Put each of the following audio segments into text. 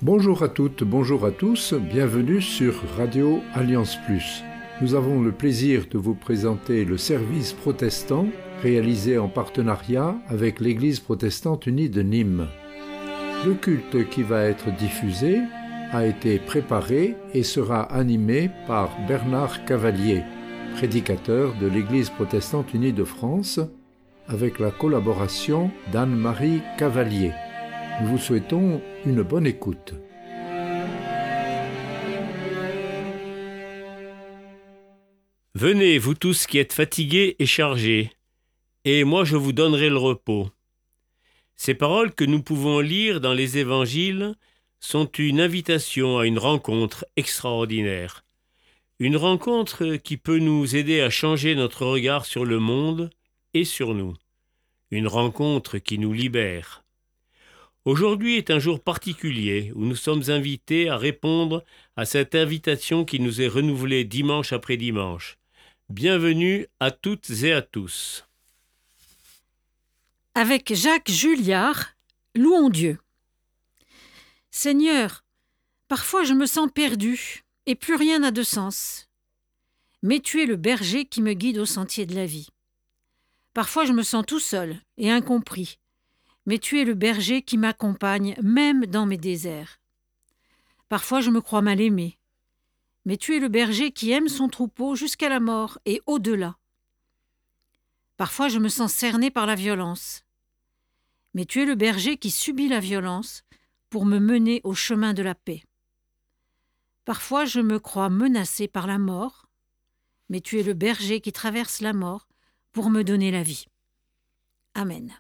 Bonjour à toutes, bonjour à tous, bienvenue sur Radio Alliance Plus. Nous avons le plaisir de vous présenter le service protestant réalisé en partenariat avec l'Église protestante unie de Nîmes. Le culte qui va être diffusé a été préparé et sera animé par Bernard Cavalier, prédicateur de l'Église protestante unie de France, avec la collaboration d'Anne-Marie Cavalier. Nous vous souhaitons une bonne écoute. Venez, vous tous qui êtes fatigués et chargés, et moi je vous donnerai le repos. Ces paroles que nous pouvons lire dans les évangiles sont une invitation à une rencontre extraordinaire. Une rencontre qui peut nous aider à changer notre regard sur le monde et sur nous. Une rencontre qui nous libère. Aujourd'hui est un jour particulier où nous sommes invités à répondre à cette invitation qui nous est renouvelée dimanche après dimanche. Bienvenue à toutes et à tous. Avec Jacques Julliard, louons Dieu. Seigneur, parfois je me sens perdu et plus rien n'a de sens. Mais tu es le berger qui me guide au sentier de la vie. Parfois je me sens tout seul et incompris. Mais tu es le berger qui m'accompagne même dans mes déserts. Parfois je me crois mal aimé, mais tu es le berger qui aime son troupeau jusqu'à la mort et au-delà. Parfois je me sens cerné par la violence, mais tu es le berger qui subit la violence pour me mener au chemin de la paix. Parfois je me crois menacé par la mort, mais tu es le berger qui traverse la mort pour me donner la vie. Amen.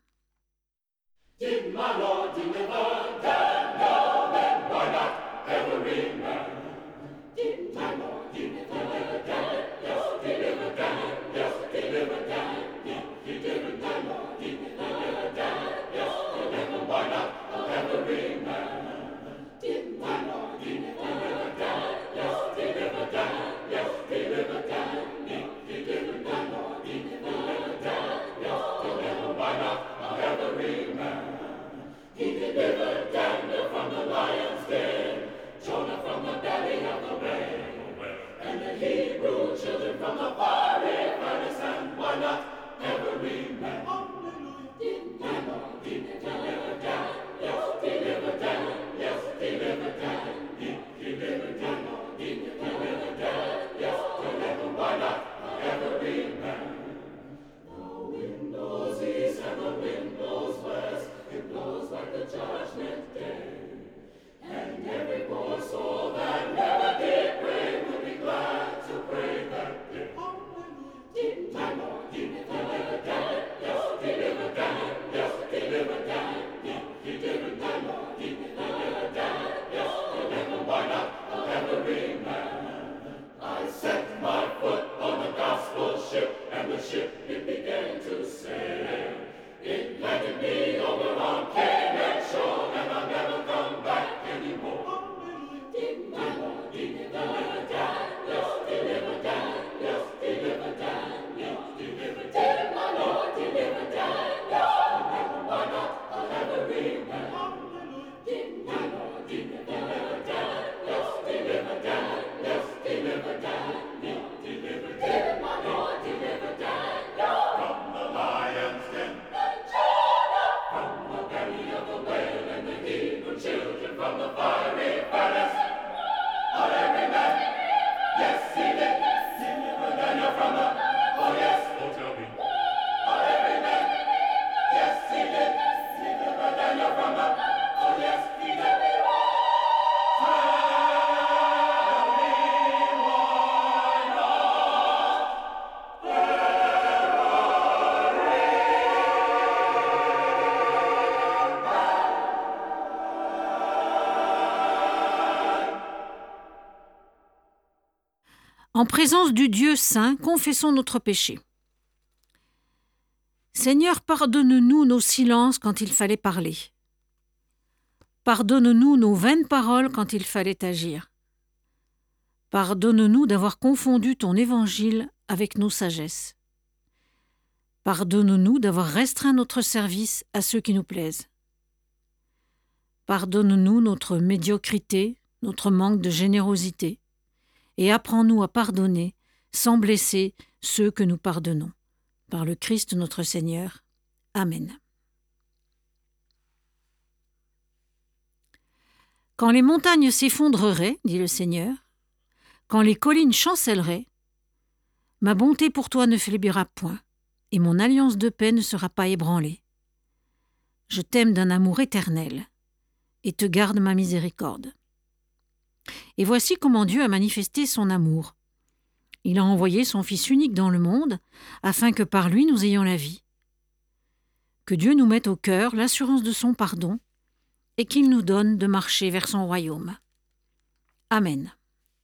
Did my Lord deliver Daniel, then why not every man? Did my Lord deliver Daniel? Yes, deliver Daniel. Yes, deliver Daniel. He delivered Daniel. Deliver Daniel. Yes, deliver why not every man? Did my Lord deliver Daniel? Yes, deliver Daniel. Yes, deliver Daniel. He delivered Daniel. Deliver Daniel. Yes, deliver why not every man? He delivered Daniel from the lion's den, Jonah from the belly of the whale, and the Hebrew children from the fiery furnace, and why not every man? Did Daniel deliver Daniel? Yes, deliver Daniel. Yes, deliver Daniel. He delivered Daniel. Deliver Daniel. Yes, deliver why not every man? The wind blows east and the wind blows west. It blows like the judgment day. And every poor soul that never did pray will be glad to pray that day. Did my Lord deliver Daniel? Yes, deliver Daniel. Yes, deliver Daniel. He delivered Daniel. Deliver Daniel. Yes, deliver why not every man? I set my foot on the gospel ship, and the ship it began to sail. It landed me over on Canaan shore, and I'll never come back anymore. Did my Lord deliver Daniel? Yes, deliver Daniel. Yes, deliver Daniel. Yes, deliver Daniel. Did my Lord deliver Daniel? Yes, deliver why not every man? Did my Lord deliver Daniel? Yes, deliver Daniel. Yes, deliver Daniel. Yes, deliver Daniel. Did my Lord deliver Daniel? From the lion's den. From the belly of the whale, and the Hebrew children from the fiery furnace. On every man, yes he did. Deliver Daniel from the, oh yes, oh tell me. On every man, yes he did. Deliver Daniel from the, oh yes he did. Tell me why not En présence du Dieu saint, confessons notre péché. Seigneur, pardonne-nous nos silences quand il fallait parler. Pardonne-nous nos vaines paroles quand il fallait agir. Pardonne-nous d'avoir confondu ton évangile avec nos sagesses. Pardonne-nous d'avoir restreint notre service à ceux qui nous plaisent. Pardonne-nous notre médiocrité, notre manque de générosité, et apprends-nous à pardonner sans blesser ceux que nous pardonnons. Par le Christ notre Seigneur. Amen. Quand les montagnes s'effondreraient, dit le Seigneur, quand les collines chancelleraient, ma bonté pour toi ne faiblira point, et mon alliance de paix ne sera pas ébranlée. Je t'aime d'un amour éternel, et te garde ma miséricorde. Et voici comment Dieu a manifesté son amour. Il a envoyé son Fils unique dans le monde, afin que par lui nous ayons la vie. Que Dieu nous mette au cœur l'assurance de son pardon, et qu'il nous donne de marcher vers son royaume. Amen.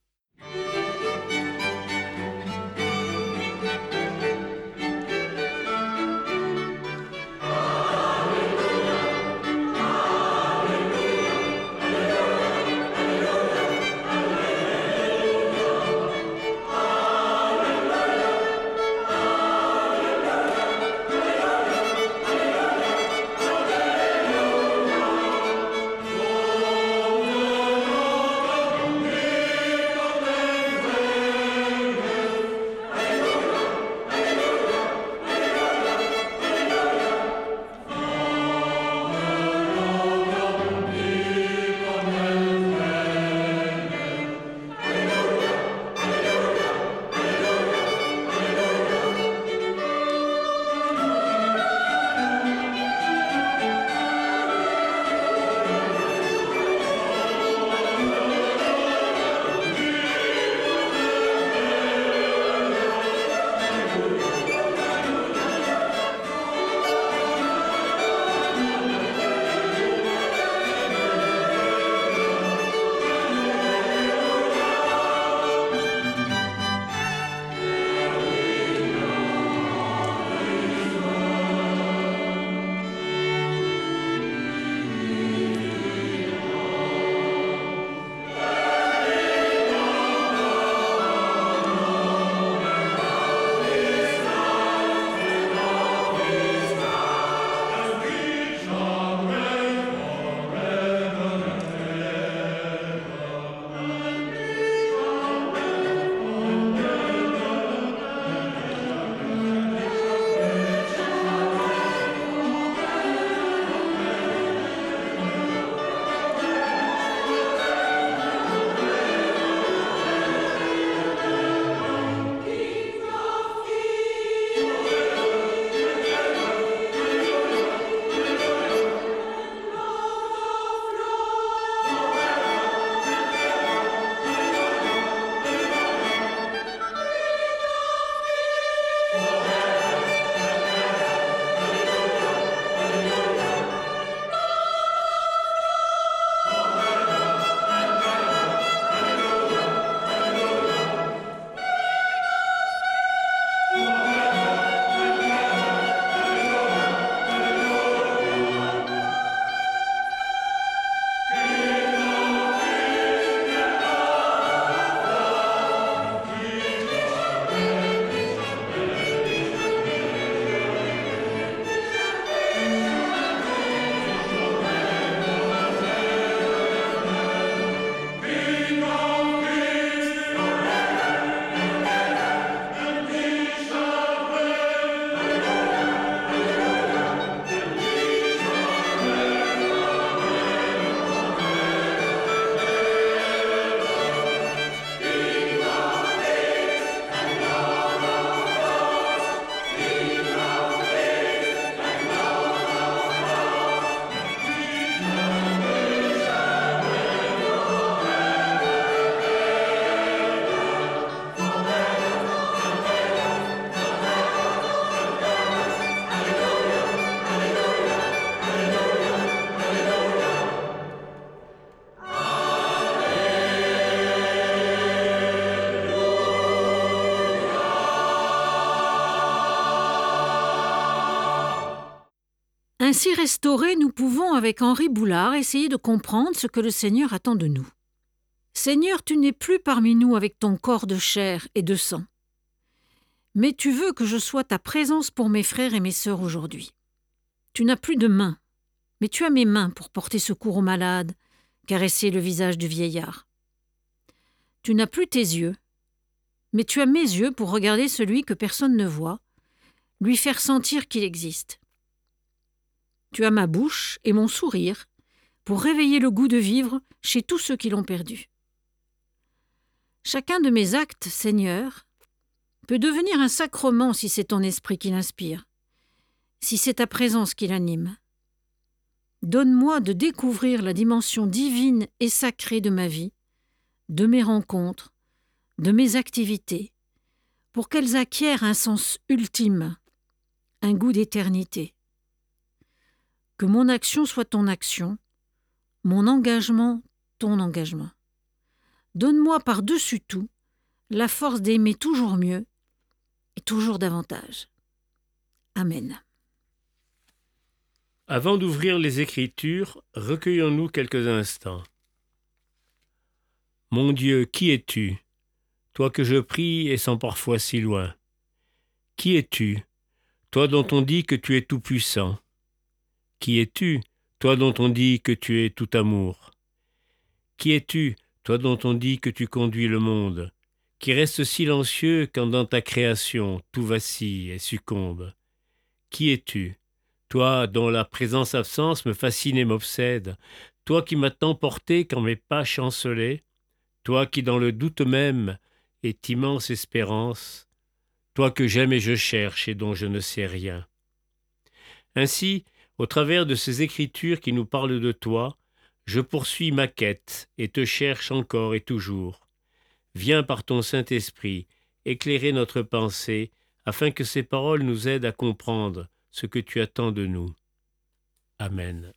Ainsi restaurés, nous pouvons, avec Henri Boulard, essayer de comprendre ce que le Seigneur attend de nous. Seigneur, tu n'es plus parmi nous avec ton corps de chair et de sang. Mais tu veux que je sois ta présence pour mes frères et mes sœurs aujourd'hui. Tu n'as plus de mains, mais tu as mes mains pour porter secours aux malades, caresser le visage du vieillard. Tu n'as plus tes yeux, mais tu as mes yeux pour regarder celui que personne ne voit, lui faire sentir qu'il existe. Tu as ma bouche et mon sourire pour réveiller le goût de vivre chez tous ceux qui l'ont perdu. Chacun de mes actes, Seigneur, peut devenir un sacrement si c'est ton esprit qui l'inspire, si c'est ta présence qui l'anime. Donne-moi de découvrir la dimension divine et sacrée de ma vie, de mes rencontres, de mes activités, pour qu'elles acquièrent un sens ultime, un goût d'éternité. Que mon action soit ton action, mon engagement ton engagement. Donne-moi par-dessus tout la force d'aimer toujours mieux et toujours davantage. Amen. Avant d'ouvrir les Écritures, recueillons-nous quelques instants. Mon Dieu, qui es-tu, toi que je prie et sens parfois si loin? Qui es-tu, toi dont on dit que tu es tout-puissant? Qui es-tu, toi dont on dit que tu es tout amour? Qui es-tu, toi dont on dit que tu conduis le monde, qui reste silencieux quand dans ta création tout vacille et succombe? Qui es-tu, toi dont la présence-absence me fascine et m'obsède, toi qui m'as tant porté quand mes pas chancelaient, toi qui dans le doute même est immense espérance, toi que j'aime et je cherche et dont je ne sais rien. Ainsi, au travers de ces écritures qui nous parlent de toi, je poursuis ma quête et te cherche encore et toujours. Viens par ton Saint-Esprit éclairer notre pensée afin que ces paroles nous aident à comprendre ce que tu attends de nous. Amen.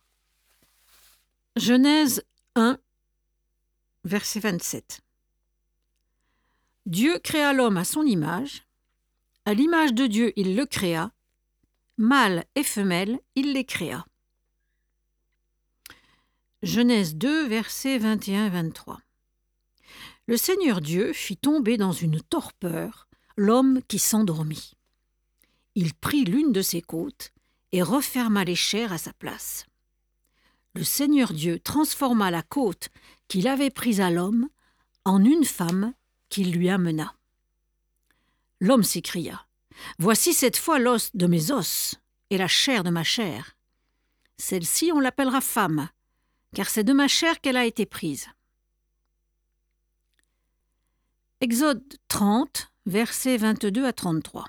Genèse 1, verset 27. Dieu créa l'homme à son image. À l'image de Dieu, il le créa. Mâle et femelle, il les créa. Genèse 2, versets 21-23. Le Seigneur Dieu fit tomber dans une torpeur l'homme qui s'endormit. Il prit l'une de ses côtes et referma les chairs à sa place. Le Seigneur Dieu transforma la côte qu'il avait prise à l'homme en une femme qu'il lui amena. L'homme s'écria : « Voici cette fois l'os de mes os et la chair de ma chair. Celle-ci, on l'appellera femme, car c'est de ma chair qu'elle a été prise. » Exode 30, versets 22 à 33.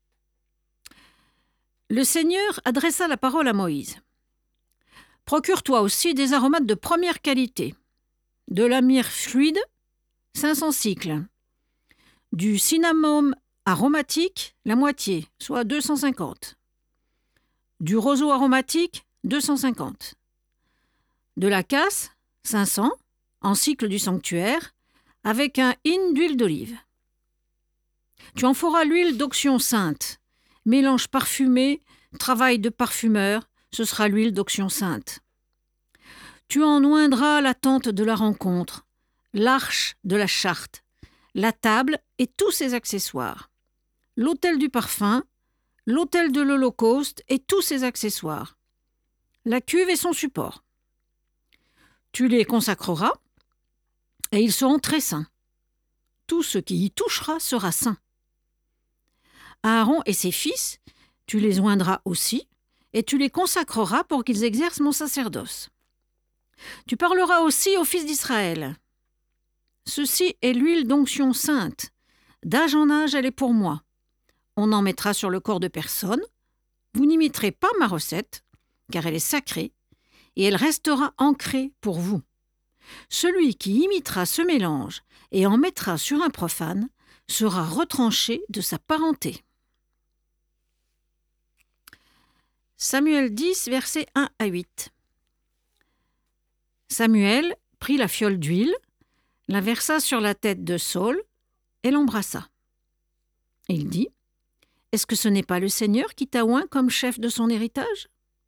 Le Seigneur adressa la parole à Moïse. « Procure-toi aussi des aromates de première qualité, de la myrrhe fluide, 500 cycles, du cinnamome aromatique, la moitié, soit 250, du roseau aromatique, 250, de la casse, 500, en cycle du sanctuaire, avec un hin d'huile d'olive. Tu en feras l'huile d'onction sainte, mélange parfumé, travail de parfumeur, ce sera l'huile d'onction sainte. Tu en oindras la tente de la rencontre, l'arche de la charte, la table et tous ses accessoires, l'autel du parfum, l'autel de l'Holocauste et tous ses accessoires, la cuve et son support. Tu les consacreras et ils seront très saints. Tout ce qui y touchera sera saint. Aaron et ses fils, tu les oindras aussi et tu les consacreras pour qu'ils exercent mon sacerdoce. Tu parleras aussi aux fils d'Israël. Ceci est l'huile d'onction sainte. D'âge en âge, elle est pour moi. On en mettra sur le corps de personne. Vous n'imiterez pas ma recette, car elle est sacrée, et elle restera ancrée pour vous. Celui qui imitera ce mélange et en mettra sur un profane sera retranché de sa parenté. Samuel 10, versets 1 à 8. Samuel prit la fiole d'huile, la versa sur la tête de Saül et l'embrassa. Et il dit : « Est-ce que ce n'est pas le Seigneur qui t'a oint comme chef de son héritage ?»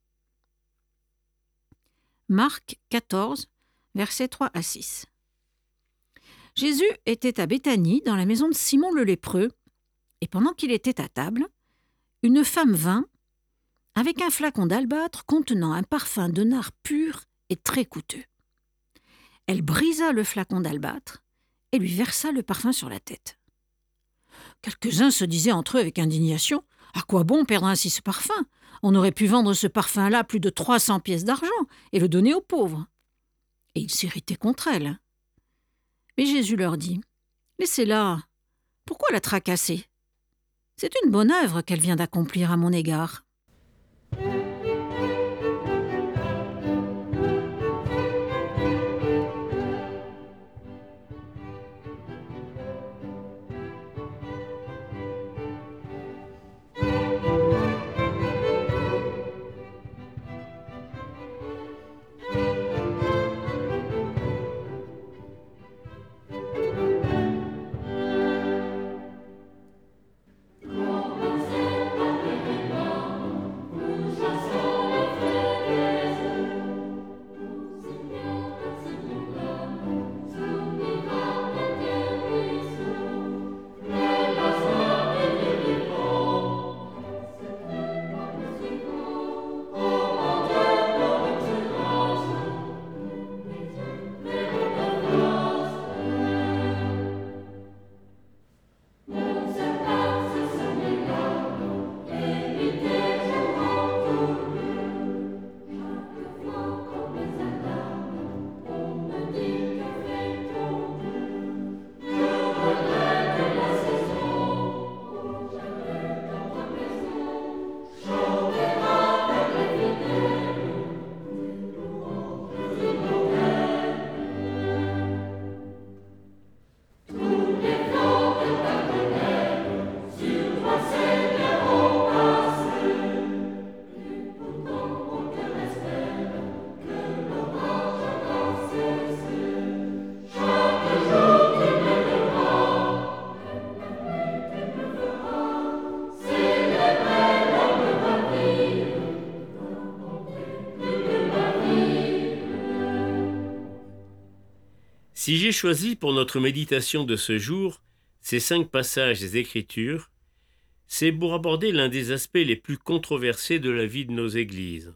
Marc 14, versets 3 à 6. Jésus était à Béthanie, dans la maison de Simon le lépreux, et pendant qu'il était à table, une femme vint, avec un flacon d'albâtre contenant un parfum de nard pur et très coûteux. Elle brisa le flacon d'albâtre et lui versa le parfum sur la tête. Quelques-uns se disaient entre eux avec indignation « À quoi bon perdre ainsi ce parfum ? On aurait pu vendre ce parfum-là plus de 300 pièces d'argent et le donner aux pauvres. » Et ils s'irritaient contre elle. Mais Jésus leur dit « Laissez-la. Pourquoi la tracasser ? C'est une bonne œuvre qu'elle vient d'accomplir à mon égard. » Si j'ai choisi pour notre méditation de ce jour ces 5 passages des Écritures, c'est pour aborder l'un des aspects les plus controversés de la vie de nos églises.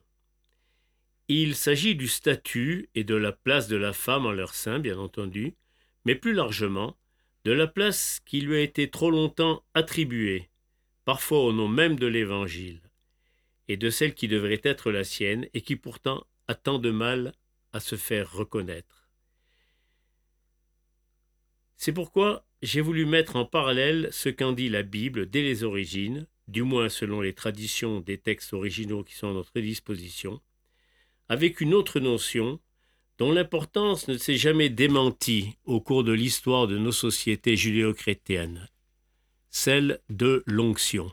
Il s'agit du statut et de la place de la femme en leur sein, bien entendu, mais plus largement, de la place qui lui a été trop longtemps attribuée, parfois au nom même de l'Évangile, et de celle qui devrait être la sienne et qui pourtant a tant de mal à se faire reconnaître. C'est pourquoi j'ai voulu mettre en parallèle ce qu'en dit la Bible dès les origines, du moins selon les traditions des textes originaux qui sont à notre disposition, avec une autre notion dont l'importance ne s'est jamais démentie au cours de l'histoire de nos sociétés judéo-chrétiennes, celle de l'onction.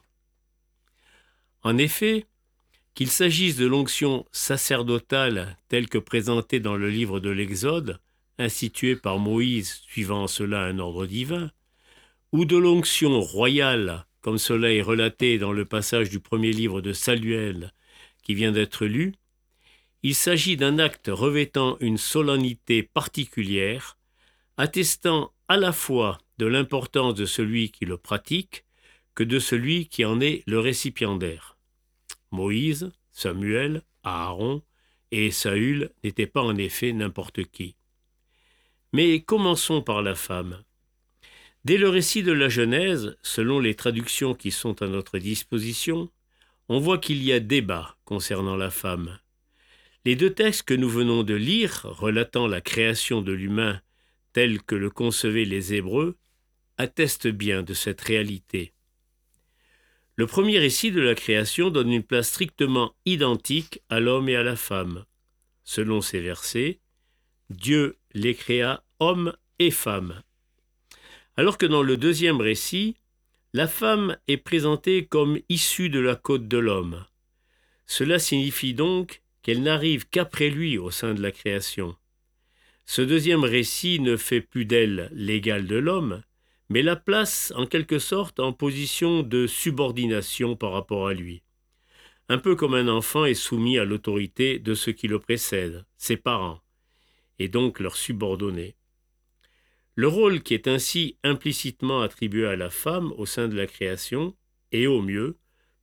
En effet, qu'il s'agisse de l'onction sacerdotale telle que présentée dans le livre de l'Exode, instituée par Moïse suivant cela un ordre divin, ou de l'onction royale, comme cela est relaté dans le passage du premier livre de Samuel qui vient d'être lu, il s'agit d'un acte revêtant une solennité particulière, attestant à la fois de l'importance de celui qui le pratique que de celui qui en est le récipiendaire. Moïse, Samuel, Aaron et Saül n'étaient pas en effet n'importe qui. Mais commençons par la femme. Dès le récit de la Genèse, selon les traductions qui sont à notre disposition, on voit qu'il y a débat concernant la femme. Les 2 textes que nous venons de lire, relatant la création de l'humain tel que le concevaient les Hébreux, attestent bien de cette réalité. Le premier récit de la création donne une place strictement identique à l'homme et à la femme. Selon ces versets, Dieu les créa hommes et femmes. Alors que dans le deuxième récit, la femme est présentée comme issue de la côte de l'homme. Cela signifie donc qu'elle n'arrive qu'après lui au sein de la création. Ce deuxième récit ne fait plus d'elle l'égale de l'homme, mais la place en quelque sorte en position de subordination par rapport à lui. Un peu comme un enfant est soumis à l'autorité de ceux qui le précèdent, ses parents, et donc leur subordonné. Le rôle qui est ainsi implicitement attribué à la femme au sein de la création est au mieux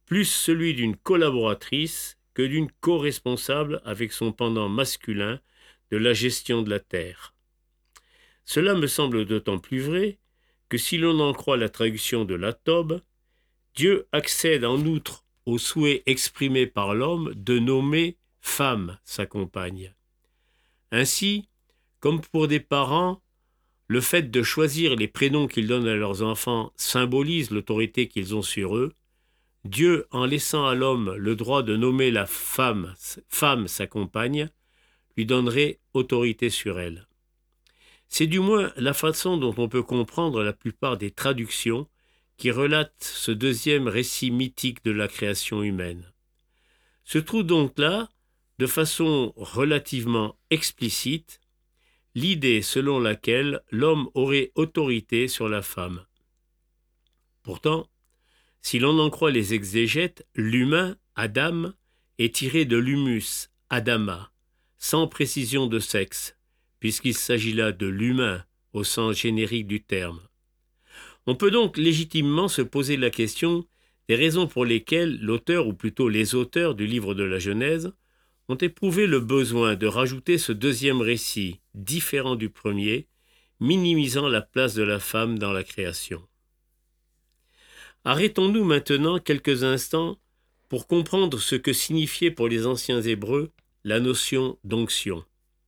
plus celui d'une collaboratrice que d'une co-responsable avec son pendant masculin de la gestion de la terre. Cela me semble d'autant plus vrai que si l'on en croit la traduction de la Tobe, Dieu accède en outre au souhait exprimé par l'homme de nommer femme sa compagne. Ainsi, comme pour des parents, le fait de choisir les prénoms qu'ils donnent à leurs enfants symbolise l'autorité qu'ils ont sur eux. Dieu, en laissant à l'homme le droit de nommer la femme sa compagne, lui donnerait autorité sur elle. C'est du moins la façon dont on peut comprendre la plupart des traductions qui relatent ce deuxième récit mythique de la création humaine. Se trouve donc là, de façon relativement explicite, l'idée selon laquelle l'homme aurait autorité sur la femme. Pourtant, si l'on en croit les exégètes, l'humain, Adam, est tiré de l'humus, Adama, sans précision de sexe, puisqu'il s'agit là de l'humain au sens générique du terme. On peut donc légitimement se poser la question des raisons pour lesquelles l'auteur, ou plutôt les auteurs du livre de la Genèse, ont éprouvé le besoin de rajouter ce deuxième récit, différent du premier, minimisant la place de la femme dans la création. Arrêtons-nous maintenant quelques instants pour comprendre ce que signifiait pour les anciens Hébreux la notion d'onction.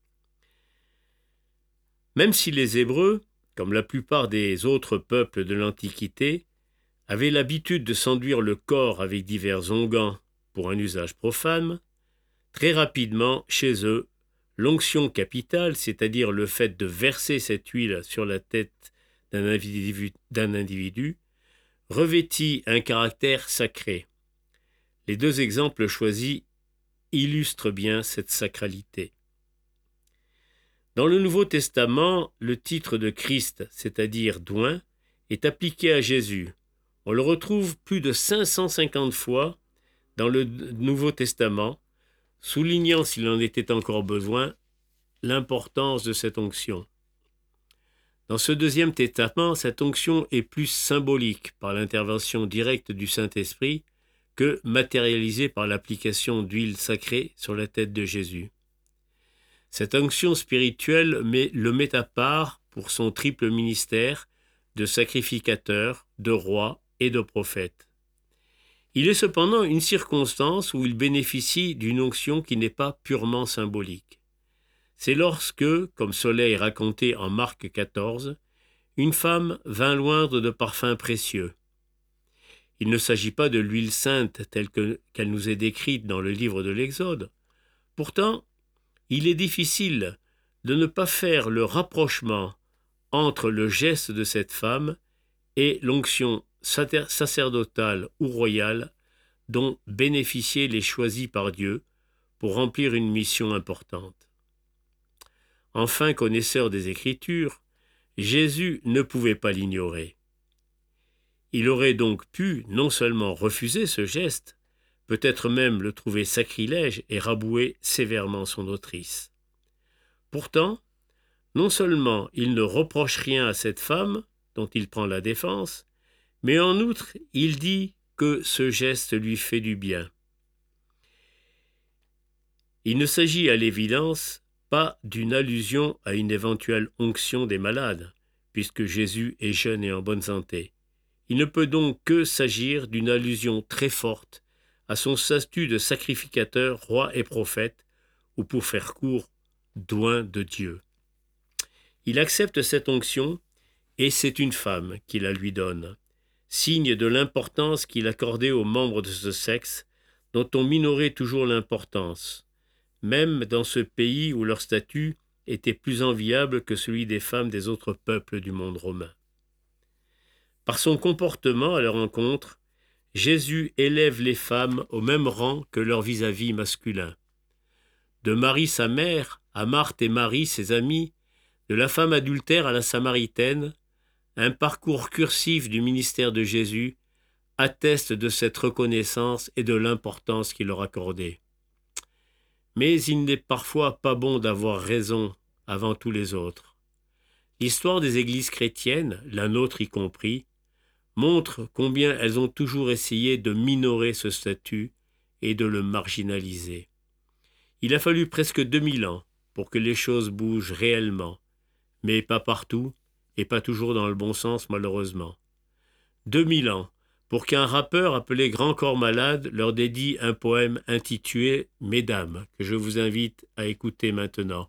Même si les Hébreux, comme la plupart des autres peuples de l'Antiquité, avaient l'habitude de s'enduire le corps avec divers onguents pour un usage profane, très rapidement, chez eux, l'onction capitale, c'est-à-dire le fait de verser cette huile sur la tête d'un individu, revêtit un caractère sacré. Les deux exemples choisis illustrent bien cette sacralité. Dans le Nouveau Testament, le titre de Christ, c'est-à-dire d'oint, est appliqué à Jésus. On le retrouve plus de 550 fois dans le Nouveau Testament, soulignant, s'il en était encore besoin, l'importance de cette onction. Dans ce deuxième testament, cette onction est plus symbolique par l'intervention directe du Saint-Esprit que matérialisée par l'application d'huile sacrée sur la tête de Jésus. Cette onction spirituelle le met à part pour son triple ministère de sacrificateur, de roi et de prophète. Il est cependant une circonstance où il bénéficie d'une onction qui n'est pas purement symbolique. C'est lorsque, comme cela est raconté en Marc 14, une femme vint loindre de parfums précieux. Il ne s'agit pas de l'huile sainte telle qu'elle nous est décrite dans le livre de l'Exode. Pourtant, il est difficile de ne pas faire le rapprochement entre le geste de cette femme et l'onction sacerdotale ou royale dont bénéficiaient les choisis par Dieu pour remplir une mission importante. Enfin, connaisseur des Écritures, Jésus ne pouvait pas l'ignorer. Il aurait donc pu non seulement refuser ce geste, peut-être même le trouver sacrilège et rabouer sévèrement son autrice. Pourtant, non seulement il ne reproche rien à cette femme, dont il prend la défense, mais en outre, il dit que ce geste lui fait du bien. Il ne s'agit à l'évidence pas d'une allusion à une éventuelle onction des malades, puisque Jésus est jeune et en bonne santé. Il ne peut donc que s'agir d'une allusion très forte à son statut de sacrificateur, roi et prophète, ou pour faire court, d'oint de Dieu. Il accepte cette onction, et c'est une femme qui la lui donne, signe de l'importance qu'il accordait aux membres de ce sexe, dont on minorait toujours l'importance, même dans ce pays où leur statut était plus enviable que celui des femmes des autres peuples du monde romain. Par son comportement à leur encontre, Jésus élève les femmes au même rang que leur vis-à-vis masculin. De Marie sa mère à Marthe et Marie ses amies, de la femme adultère à la Samaritaine, un parcours cursif du ministère de Jésus atteste de cette reconnaissance et de l'importance qu'il leur accordait. Mais il n'est parfois pas bon d'avoir raison avant tous les autres. L'histoire des églises chrétiennes, la nôtre y compris, montrent combien elles ont toujours essayé de minorer ce statut et de le marginaliser. Il a fallu presque 2000 ans pour que les choses bougent réellement, mais pas partout et pas toujours dans le bon sens malheureusement. 2000 ans pour qu'un rappeur appelé Grand Corps Malade leur dédie un poème intitulé « Mesdames » que je vous invite à écouter maintenant.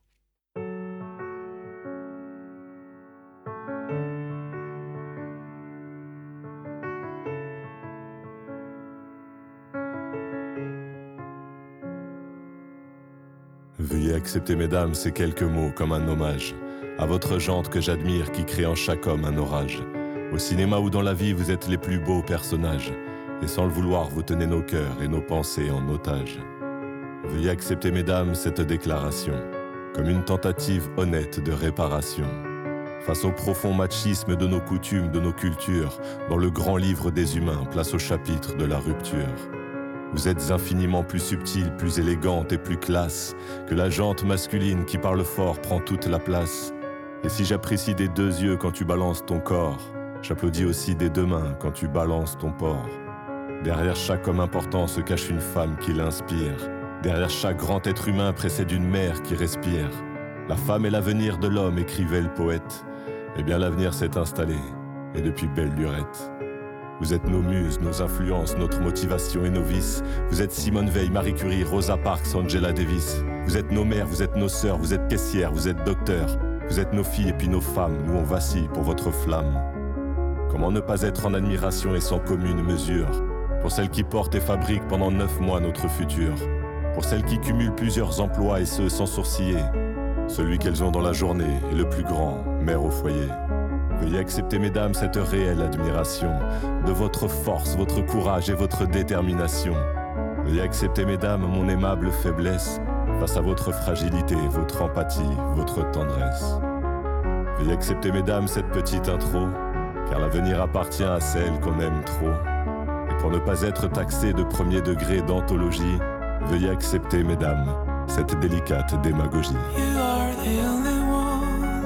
Veuillez accepter, mesdames, ces quelques mots comme un hommage à votre jante que j'admire qui crée en chaque homme un orage. Au cinéma ou dans la vie, vous êtes les plus beaux personnages et sans le vouloir, vous tenez nos cœurs et nos pensées en otage. Veuillez accepter, mesdames, cette déclaration comme une tentative honnête de réparation face au profond machisme de nos coutumes, de nos cultures, dans le grand livre des humains, place au chapitre de la rupture. Vous êtes infiniment plus subtile, plus élégante et plus classe que la jante masculine qui parle fort prend toute la place. Et si j'apprécie des deux yeux quand tu balances ton corps, j'applaudis aussi des deux mains quand tu balances ton porc. Derrière chaque homme important se cache une femme qui l'inspire. Derrière chaque grand être humain précède une mère qui respire. La femme est l'avenir de l'homme, écrivait le poète. Eh bien l'avenir s'est installé, et depuis belle lurette. Vous êtes nos muses, nos influences, notre motivation et nos vices. Vous êtes Simone Veil, Marie Curie, Rosa Parks, Angela Davis. Vous êtes nos mères, vous êtes nos sœurs, vous êtes caissières, vous êtes docteurs. Vous êtes nos filles et puis nos femmes, nous on vacille pour votre flamme. Comment ne pas être en admiration et sans commune mesure pour celles qui portent et fabriquent pendant 9 mois notre futur, pour celles qui cumulent plusieurs emplois et ce sans sourciller. Celui qu'elles ont dans la journée est le plus grand, mère au foyer. Veuillez accepter, mesdames, cette réelle admiration de votre force, votre courage et votre détermination. Veuillez accepter, mesdames, mon aimable faiblesse face à votre fragilité, votre empathie, votre tendresse. Veuillez accepter, mesdames, cette petite intro, car l'avenir appartient à celle qu'on aime trop. Et pour ne pas être taxé de premier degré d'anthologie, veuillez accepter, mesdames, cette délicate démagogie. You are the only one.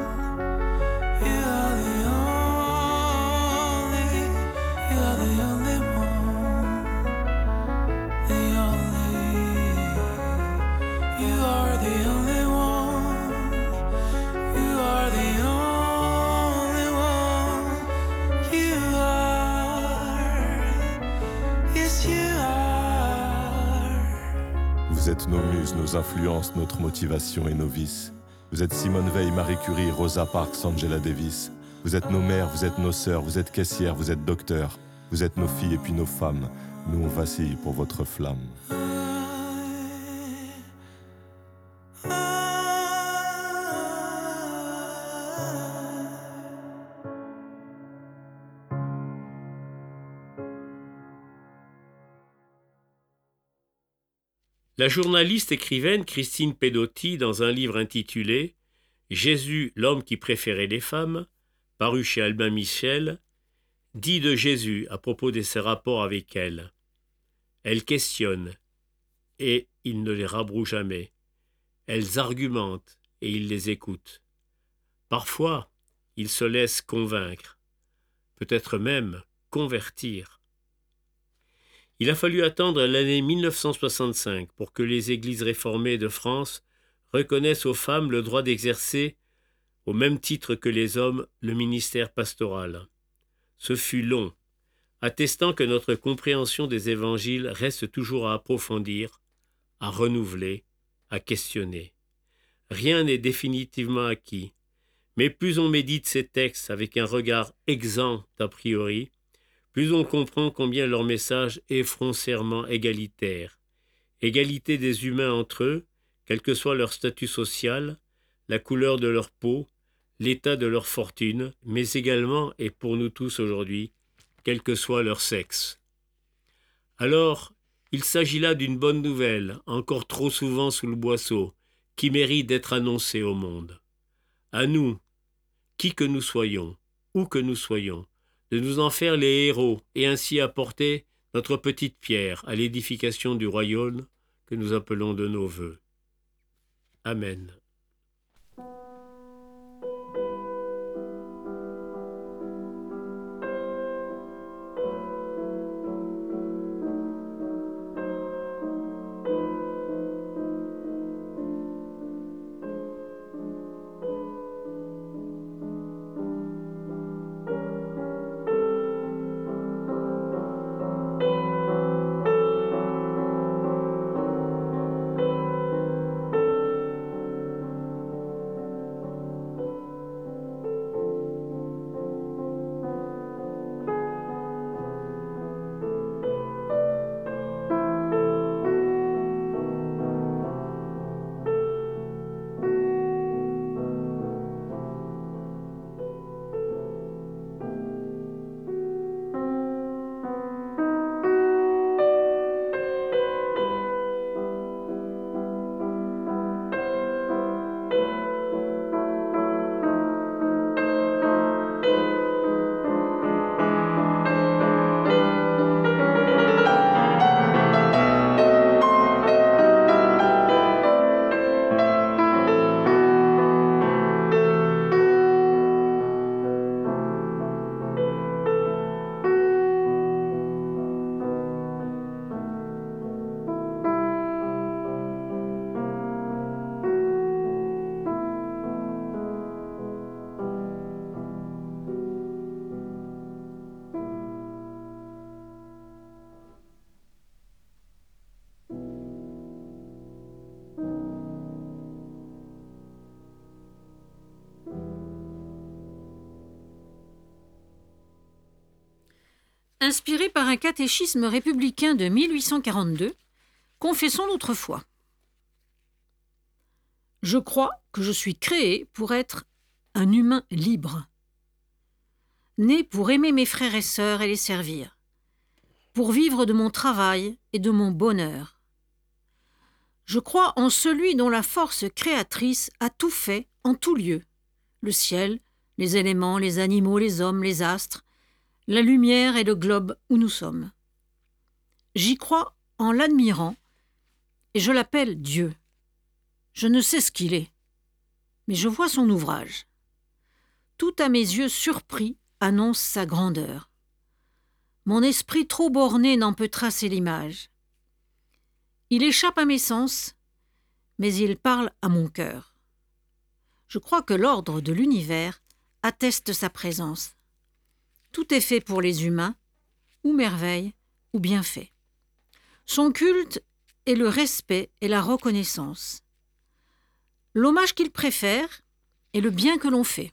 You are the only. You are the only one. The only. You are the only one. You are the only one. You are. Yes, you are. Vous êtes nos muses, nos influences, notre motivation et nos vices. Vous êtes Simone Veil, Marie Curie, Rosa Parks, Angela Davis. Vous êtes nos mères, vous êtes nos sœurs, vous êtes caissières, vous êtes docteurs. Vous êtes nos filles et puis nos femmes. Nous on vacille pour votre flamme. La journaliste écrivaine Christine Pedotti, dans un livre intitulé « Jésus, l'homme qui préférait les femmes », paru chez Albin Michel, dit de Jésus à propos de ses rapports avec elle. Elles questionnent, et il ne les rabroue jamais. Elles argumentent, et il les écoute. Parfois, il se laisse convaincre, peut-être même convertir. Il a fallu attendre l'année 1965 pour que les églises réformées de France reconnaissent aux femmes le droit d'exercer, au même titre que les hommes, le ministère pastoral. Ce fut long, attestant que notre compréhension des évangiles reste toujours à approfondir, à renouveler, à questionner. Rien n'est définitivement acquis, mais plus on médite ces textes avec un regard exempt d'a priori, plus on comprend combien leur message est foncièrement égalitaire. Égalité des humains entre eux, quel que soit leur statut social, la couleur de leur peau, l'état de leur fortune, mais également, et pour nous tous aujourd'hui, quel que soit leur sexe. Alors, il s'agit là d'une bonne nouvelle, encore trop souvent sous le boisseau, qui mérite d'être annoncée au monde. À nous, qui que nous soyons, où que nous soyons, de nous en faire les héros et ainsi apporter notre petite pierre à l'édification du royaume que nous appelons de nos vœux. Amen. Inspiré par un catéchisme républicain de 1842, confessons notre foi. Je crois que je suis créé pour être un humain libre, né pour aimer mes frères et sœurs et les servir, pour vivre de mon travail et de mon bonheur. Je crois en celui dont la force créatrice a tout fait en tout lieu, le ciel, les éléments, les animaux, les hommes, les astres, la lumière et le globe où nous sommes. J'y crois en l'admirant et je l'appelle Dieu. Je ne sais ce qu'il est, mais je vois son ouvrage. Tout à mes yeux surpris annonce sa grandeur. Mon esprit trop borné n'en peut tracer l'image. Il échappe à mes sens, mais il parle à mon cœur. Je crois que l'ordre de l'univers atteste sa présence. Tout est fait pour les humains, ou merveille, ou bienfait. Son culte est le respect et la reconnaissance. L'hommage qu'il préfère est le bien que l'on fait.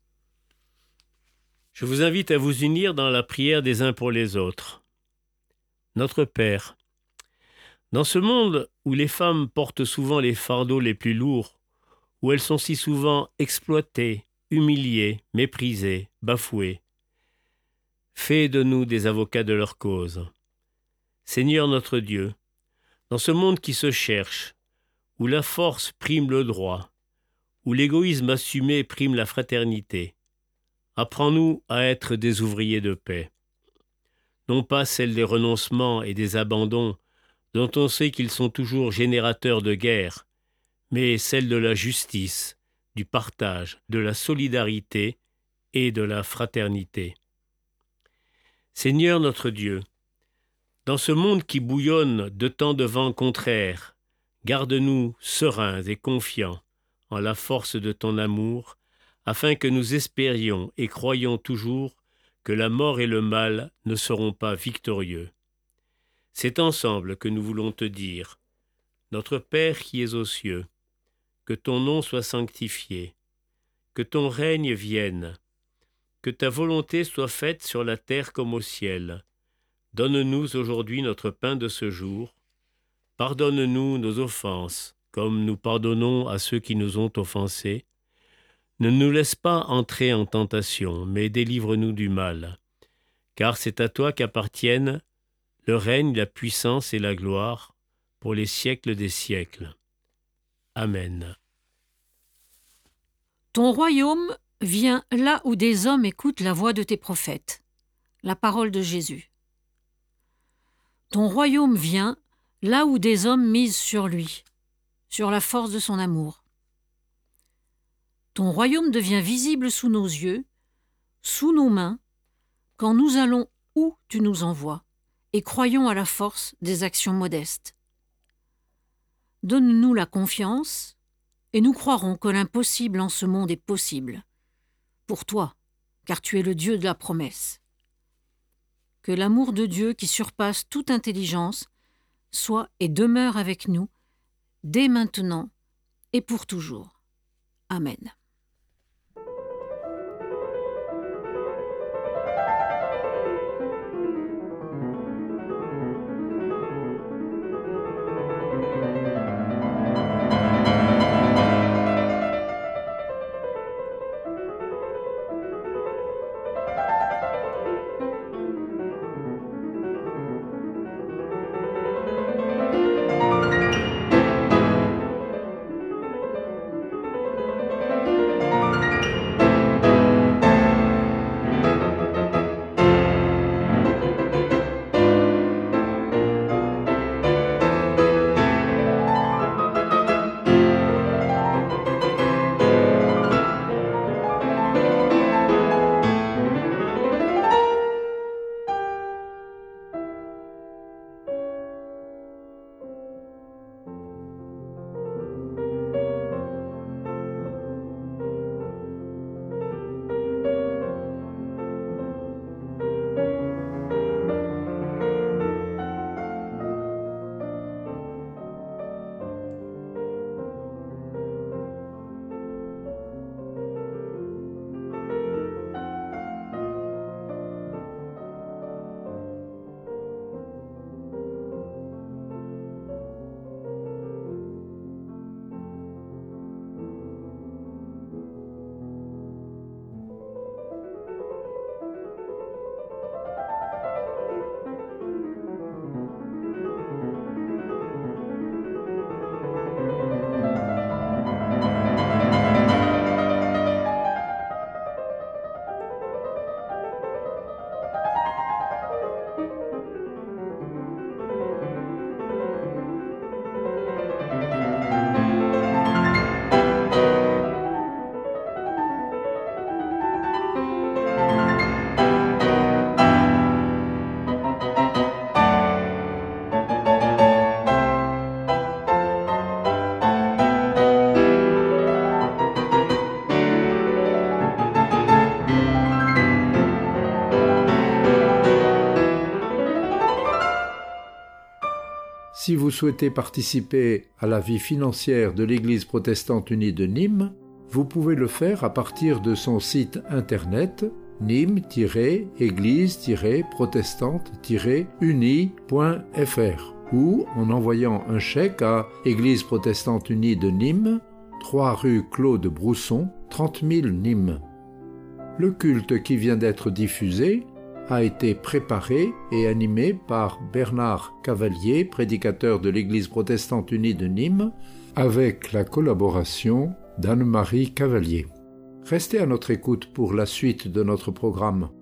Je vous invite à vous unir dans la prière des uns pour les autres. Notre Père, dans ce monde où les femmes portent souvent les fardeaux les plus lourds, où elles sont si souvent exploitées, humiliées, méprisées, bafouées, fais de nous des avocats de leur cause. Seigneur notre Dieu, dans ce monde qui se cherche, où la force prime le droit, où l'égoïsme assumé prime la fraternité, apprends-nous à être des ouvriers de paix. Non pas celle des renoncements et des abandons, dont on sait qu'ils sont toujours générateurs de guerre, mais celle de la justice, du partage, de la solidarité et de la fraternité. Seigneur notre Dieu, dans ce monde qui bouillonne de tant de vents contraires, garde-nous sereins et confiants en la force de ton amour, afin que nous espérions et croyions toujours que la mort et le mal ne seront pas victorieux. C'est ensemble que nous voulons te dire, notre Père qui es aux cieux, que ton nom soit sanctifié, que ton règne vienne, que ta volonté soit faite sur la terre comme au ciel. Donne-nous aujourd'hui notre pain de ce jour. Pardonne-nous nos offenses, comme nous pardonnons à ceux qui nous ont offensés. Ne nous laisse pas entrer en tentation, mais délivre-nous du mal. Car c'est à toi qu'appartiennent le règne, la puissance et la gloire pour les siècles des siècles. Amen. Ton royaume vient là où des hommes écoutent la voix de tes prophètes, la parole de Jésus. Ton royaume vient là où des hommes misent sur lui, sur la force de son amour. Ton royaume devient visible sous nos yeux, sous nos mains, quand nous allons où tu nous envoies et croyons à la force des actions modestes. Donne-nous la confiance et nous croirons que l'impossible en ce monde est possible. Pour toi, car tu es le Dieu de la promesse. Que l'amour de Dieu qui surpasse toute intelligence soit et demeure avec nous, dès maintenant et pour toujours. Amen. Si vous souhaitez participer à la vie financière de l'Église protestante unie de Nîmes, vous pouvez le faire à partir de son site internet nîmes-église-protestante-unie.fr ou en envoyant un chèque à Église protestante unie de Nîmes, 3 rue Claude Brousson, 30 000 Nîmes. Le culte qui vient d'être diffusé a été préparé et animé par Bernard Cavalier, prédicateur de l'Église protestante unie de Nîmes, avec la collaboration d'Anne-Marie Cavalier. Restez à notre écoute pour la suite de notre programme.